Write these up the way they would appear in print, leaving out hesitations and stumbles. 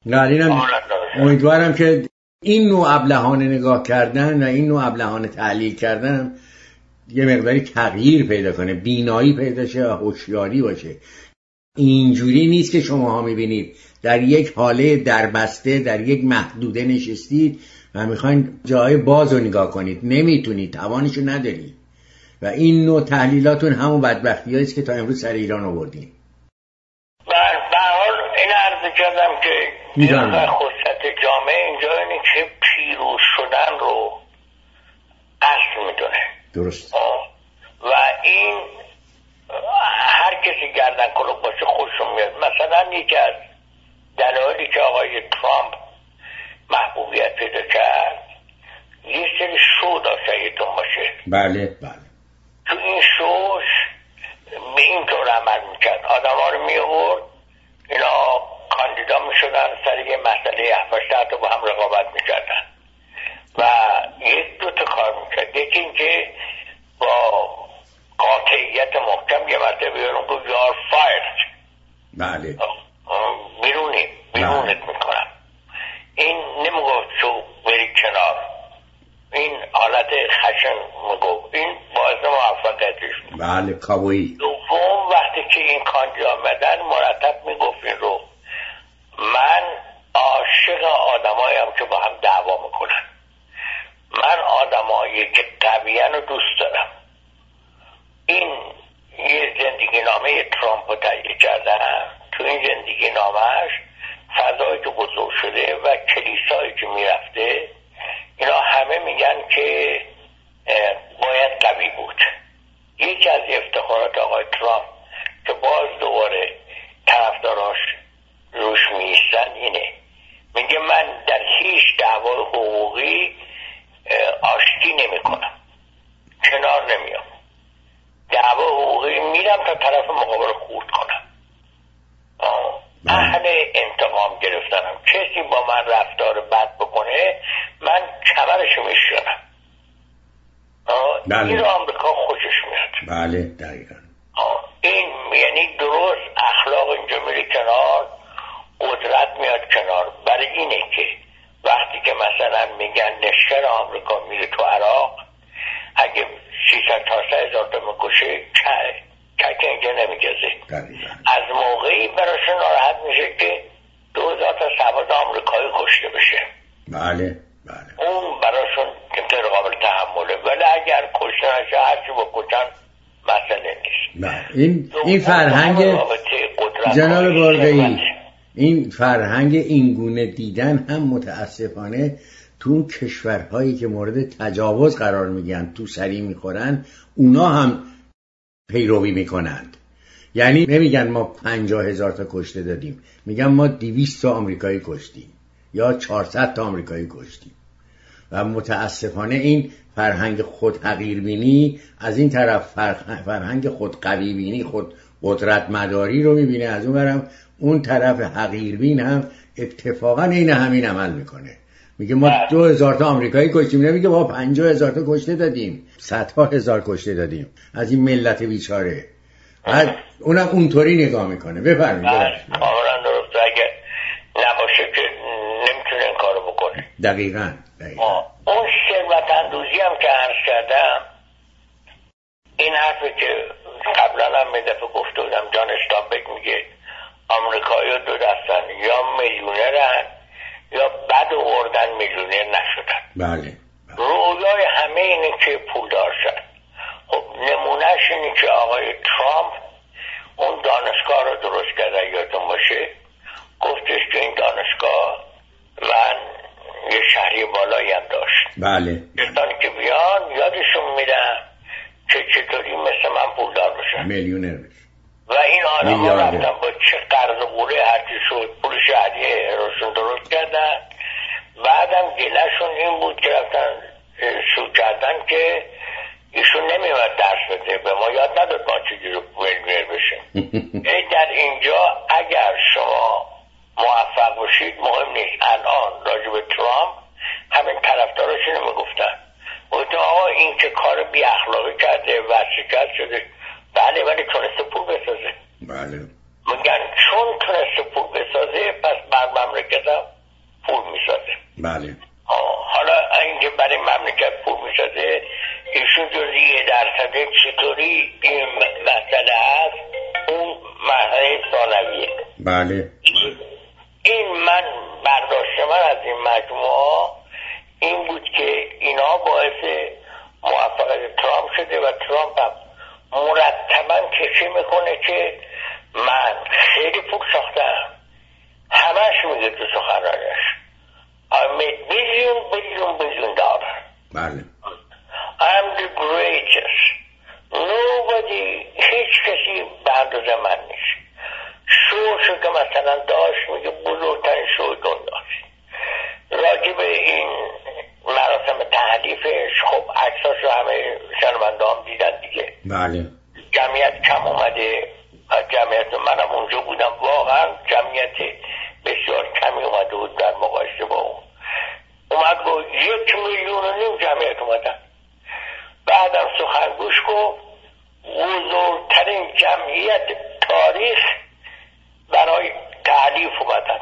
نه امیدوارم که این نوع ابلهانه نگاه کردن و این نوع ابلهانه تحلیل کردن یه مقداری تغییر پیدا کنه، بینایی پیدا شه و هوشیاری باشه. اینجوری نیست که شماها میبینید در یک حاله دربسته در یک محدوده نشستید و میخواین جای باز رو نگاه کنید، نمیتونید، توانشو ندارید و این نوع تحلیلاتون همون بدبختی هاییست که تا امروز سر ایران آوردین. به حال این عرض کردم که دیگه خصوصیت جامعه اینجا اینه که پیروز شدن رو اصل میدونه. درست. و این هر کسی گردن کلوب باشه خوشون میاد. مثلا یکی از دلایلی که آقای ترامپ محبوبیت پیدا کرد یه سری شو داشت یادتون باشه. بله بله. تو این شوش به این طور عمل میکرد، آدم ها رو میورد، اینا کاندیدا میشدن، سر یه مسئله 7-8 تا با هم رقابت میکردن و یک دو تا کار میکرد. یکی این که با قاطعیت محکم یه مرتبه بیارون که you are fired. بله. بیرونت میکنم. این نمیگفت تو بری کنار، این حالت خشن میگفت، این باعث موفقیتش. بله کابویی. دوم وقتی که این کاندیدا آمدن مرتب میگفت این رو، من عاشق آدماییم که با هم دعوا میکنن، من آدمایی که قویان رو دوست دارم. این یه زندگی نامه ترامپ رو تهیه کردن. تو این زندگی نامهش فضایی که بزرگ شده و کلیسایی که میرفته اینا همه میگن که باید قوی بود. یکی از افتخارات آقای ترامپ که باز دوباره طرفداراش روش میستن اینه، میگه من در هیچ دعوای حقوقی آشتی نمی کنم، کنار نمیام، دعوا حقوقی میرم تا طرف مقابل خورد کنم. اهل انتقام گرفتنم. کسی با من رفتار بد بکنه من کمرشو میشکنم. این رو آمریکا خوشش میاد. بله دقیقا. این یعنی درست اخلاق اینجا میره کنار، قدرت میاد کنار. برای اینه که وقتی که مثلا میگن لشکر آمریکا میره تو عراق، اگه 300-400 هزار تا میکشه که اینجا نمیگذه. از موقعی براش ناراحت میشه که 2000 تا سرباز آمریکایی کشته بشه. بله بله. اون براشون غیر قابل تحمله، ولی اگر کشته نشه هرچی با کشتن مسئله نیست. نه این فرهنگ جناب بارقئی، این فرهنگ اینگونه دیدن هم متاسفانه تو اون کشورهایی که مورد تجاوز قرار میگن تو سری میخورن اونا هم پیروی میکنند. یعنی نمیگن ما 50,000 تا کشته دادیم، میگن ما 200 تا آمریکایی کشتیم یا 400 تا آمریکایی کشتیم. و متاسفانه این فرهنگ خود حقیربینی از این طرف فرهنگ خود قوی بینی، خود قدرت مداری رو میبینه، از اون برم اون طرف حقیربین هم اتفاقا این همین عمل میکنه، میگه ما 2000 تا آمریکایی کشتیم، نمیگه ما 50,000 تا کشته دادیم، 100,000 کشته دادیم از این ملت بیچاره. اونم اونطوری نگاه میکنه. بفرمایید. کاملا درسته. اگه نباشه که نمیتونه این کارو بکنه. دقیقاً. اون ثروت اندوزی هم که عرض کردم، این حرفی که قبلا هم یه دفعه گفته بودم، جان استانبک میگه آمریکایی ها دو دستن، یا میلیونرن یا بد آوردن میلیونر نشدن. بله. رویای همه اینه که پولدار شد. خب نمونهش اینه که آقای ترامپ اون دانشگاه رو درست کرده، یادتون باشه گفتش که این دانشگاه من یه شهری بالایی هم داشت. بله. کسانی که بیان یادشون میدن که چطوری مثل من پولدار بشن، میلیونر بشن. و این آدم ها رفتن با چه قرض قوله هرچی شد پول شهریه روشون درست کردن. بعدم گلهشون این بود که رفتن شو کردن که ایشون نمیومد درس بده، به ما یاد نداد ما چجوری میلیونر بشیم. در اینجا اگر شما موفق باشید مهم نیست. الان راجع به ترامپ همین طرفداراش اینو میگفتن، گفتن آقا این که کار بی اخلاقی کرده و شکست شده، بله ولی تونسته پول بسازه. بله. میگن چون تونسته پول بسازه پس بر مملکتم پول میسازه. بله. حالا اینکه برای مملکت پول میسازه ایشون جزی 1% چطوری این مسئله هست اون مسئله ثانویه. بله. این من برداشت من از این مجموعه این بود که اینا باعث موفقیت ترامپ شده و ترامپ هم مرتبا کشی میکنه که من خیلی پول ساختم. همش میگه تو سخنرانیش I made billion dollars. بله. I'm the greatest. Nobody هیچ کسی به اندازه من نیست. شو که مثلا داشت میگه بزرگترین شو دنیاست. راجب این مراسم تحلیفش خب عکساشو همه شنونده هم دیدن دیگه. بله. جمعیت کم اومده. جمعیت منم اونجا بودم واقعا جمعیت بسیار کمی اومده بود در مقایسه با اون. اومد با 1.5 میلیون جمعیت اومدن. بعدم سخنگوش گفت بزرگترین جمعیت تاریخ برای تعلیف اومدن.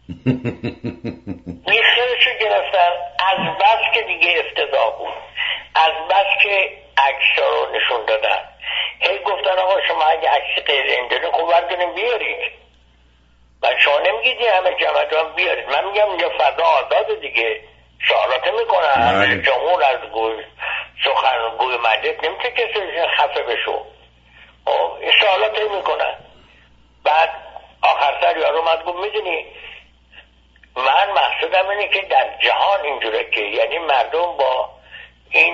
میخیرشو گرفتن از بس که دیگه افتضاح بود، از بس که عکس‌ها رو نشون دادن. هی گفتن آقا شما اگه عکس غیر این دارین خب بردارین بیارید. من شما نمیگید همه جمعیت هم بیارید. من میگم اینجا فردا آزاده دیگه، سوالات میکنن. جمهور از سخنگوی مجلس نمیتونه کسی خفه بشو. این سوالات میکنن. بعد آخر سر یارو اومد گفت میدونی من مقصودم اینه که در جهان اینجوره که یعنی مردم با این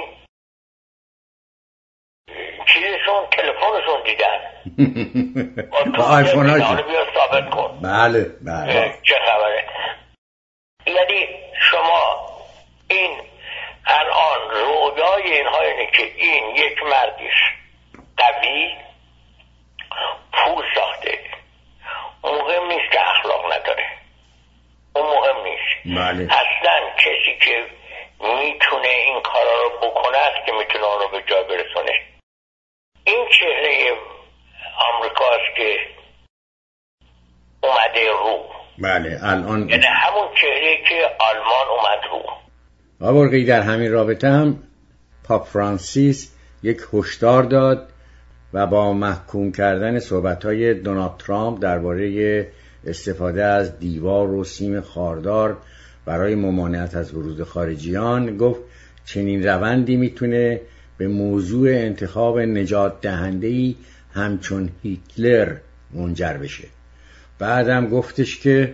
چیزشون تلفنشون دیدن با آیفون هاشون بیا ثابت کن. بله بله. چه خبره؟ یعنی شما این الان رویای اینها اینه که این یک مردیش قوی پول ساخته، مهم نیست که اخلاق نداره، اون مهم نیست. بله. اصلا کسی که میتونه این کارا رو بکنه است که میتونه اون رو به جای برسونه. این چهره آمریکاست که اومده رو. بله الان یعنی همون چهره که آلمان اومد رو. آورقی در همین رابطه هم پاپ فرانسیس یک هشدار داد و با محکوم کردن صحبت‌های دونالد ترامپ درباره استفاده از دیوار و سیم خاردار برای ممانعت از ورود خارجیان گفت چنین روندی میتونه به موضوع انتخاب نجات دهنده‌ای همچون هیتلر منجر بشه. بعدم گفتش که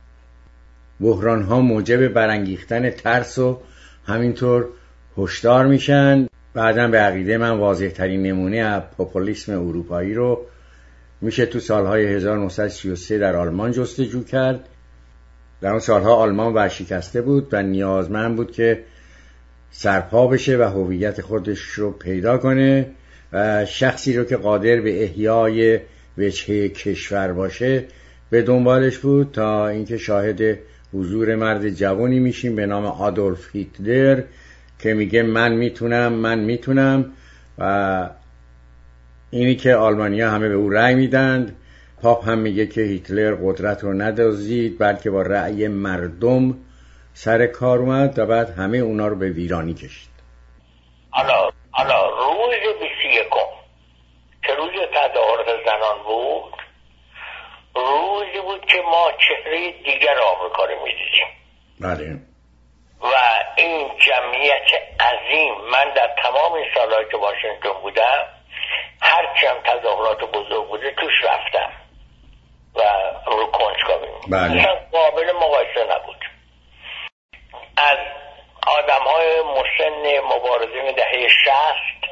بحران‌ها موجب برانگیختن ترس و همینطور هشدار میشن. بعدم به عقیده من واضح ترین نمونه از پاپولیسم اروپایی رو میشه تو سالهای 1933 در آلمان جستجو کرد. در اون سالها آلمان ورشکسته بود و نیازمند بود که سرپا بشه و هویت خودش رو پیدا کنه و شخصی رو که قادر به احیای وجهه کشور باشه به دنبالش بود تا اینکه شاهد حضور مرد جوانی میشیم به نام آدولف هیتلر که میگه من میتونم و اینی که آلمانیا همه به او رأی میدند. پاپ هم میگه که هیتلر قدرت رو ندازید بلکه با رأی مردم سر کار اومد و بعد همه اونا رو به ویرانی کشید. حالا روز 21 که روز تظاهرات زنان بود، روزی بود که ما چهره دیگر آمریکا رو میدیدیم. بله. و این جمعیت عظیم، من در تمام این سالهایی که واشنگتن بودم هرچی هم تظاهرات بزرگ بوده توش رفتم و رو کنجکاوی بله. قابل مقایسه نبود. از آدم های مسن مبارزین دهه 60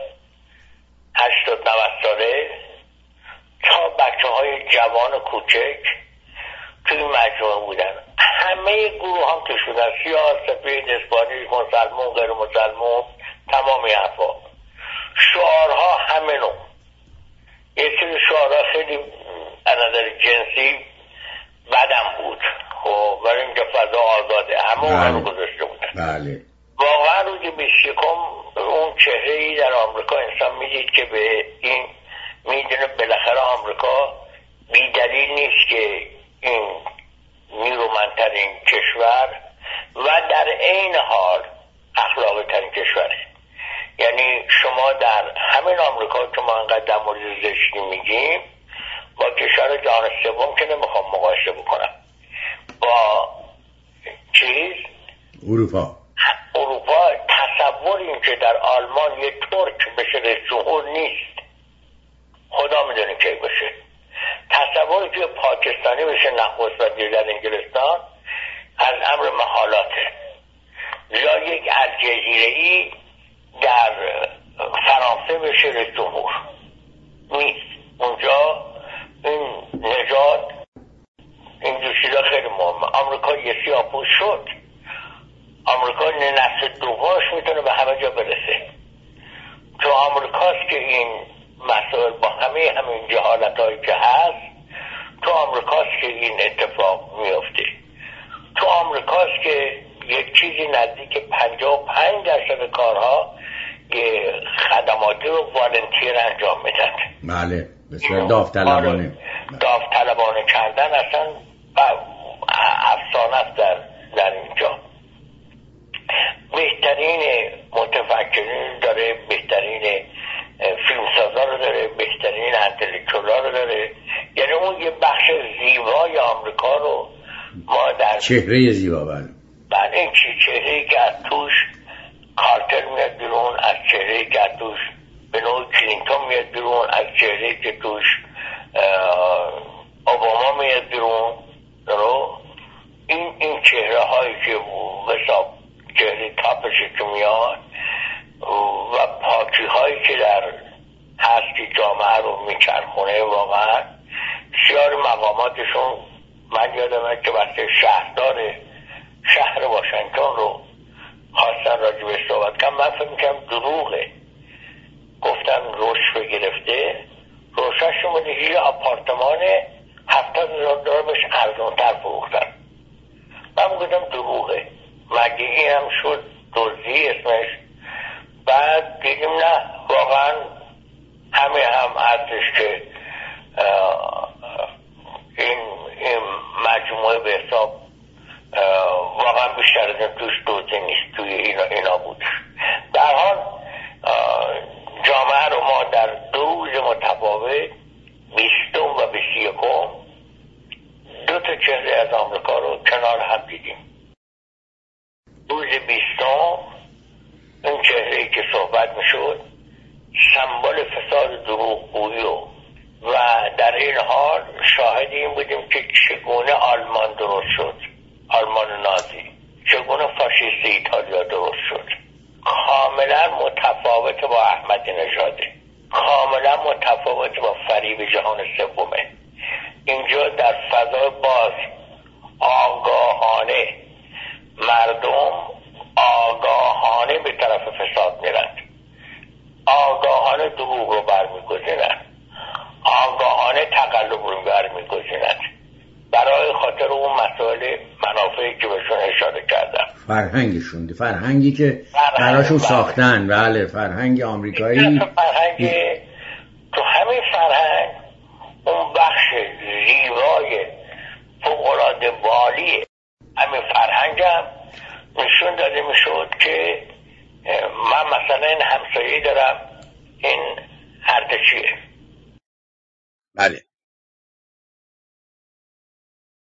80 90 ساله تا بچه های جوان کوچک توی مجموعه بودن. همه گروه هم توش بودن، سیاه، سفید، اسپانیش، مسلمون، غیر مسلمون، تمامی حرفا. شعارها همه نوع. یه سری شعارها خیلی از نظر جنسی بدم بود، خب برای اینجا فضا آزاده، همه اون رو گذاشته بودن. بله. واقعا روی 21 اون چهره‌ای در آمریکا انسان میدید که به این میدونه بالاخره آمریکا بی دلیل نیست که اینقدر در مورد زشتی میگیم با کشور جهان سوم که نمیخوام مقایسه بکنم، با چیز اروپا تصور این که در آلمان یه ترک بشه رئیس جمهور نیست، خدا میدونه کی بشه. تصوری که پاکستانی بشه نخست وزیر در انگلستان از امر محالاته، یا یک الجزیره‌ای در فرانسه بشه رئیس جمهور نیست. اونجا این نژاد این دوشیدا خیلی مهمه. آمریکا یه سیاه‌پوست شد، آمریکا نسل دومش میتونه به همه جا برسه. تو آمریکاست که این مسائل با همین جهالت‌هایی که هست، تو آمریکاست که این اتفاق میفته. تو آمریکاست که یک چیزی نزدیک 55% کارها یه خدماتی رو والنتیر انجام میدن. بله، بسیار داوطلبانه. داوطلبانه کردن اصلا افسانه است در اینجا. بهترین متفکرین داره، بهترین فیلمسازا رو داره، بهترین انتلکچولا رو داره. یعنی اون یه بخش زیبای آمریکا رو ما در چهره زیبا بله این چهره‌ای که از توش کارتر میاد بیرون، از چهره‌ای که از توش به نوع کلینتون میاد بیرون، از چهره‌ای که توش اوباما میاد بیرون. این چهره هایی که حساب چهره تاپشی که میاد و پاکی هایی که در هست که جامعه رو میچرخونه، واقعا سیار مقاماتشون. من یادمه که وقتی شهر واشنگتن رو خواستن راجبش صحبت کنم، من فکر میکنم دروغه. گفتن رشد گرفته، روشش شما یه آپارتمان $70,000 بهش ارزان‌تر فروختن. من گفتم دروغه، مگه این هم شد دزدی اسمش؟ بعد دیدیم نه، واقعا همه هم هستش که این مجموعه به حساب واقعا بیشتر از این توش دزدی نیست، توی اینا بود. در حال جامعه رو ما در 2 روز متفاوت 20 و 21 دو تا چهره از آمریکا رو کنار هم دیدیم. روز 20 اون چهره‌ای که صحبت میشد سمبل فساد دروغگویی و در این حال شاهد این بودیم که چگونه آلمان درست شد، آلمان نازی، چگونه فاشیست ایتالیا درست شد. کاملا متفاوت با احمدی نژاده، کاملا متفاوت با فریب جهان سومه. اینجا در فضای باز آگاهانه مردم آگاهانه به طرف فساد میرند، آگاهانه دروغ رو برمیگزینند، آگاهانه تقلب رو برمیگزینند برای خاطر اون مسائل منافعی که بهشون اشاره کردم. فرهنگی که براشون ساختن. بله، فرهنگ آمریکایی. تو همین فرهنگ اون بخش زیبای فوق‌العاده والی همین فرهنگ هم نشون داده میشد که من مثلا این همسایه دارم، این اردشیره. بله.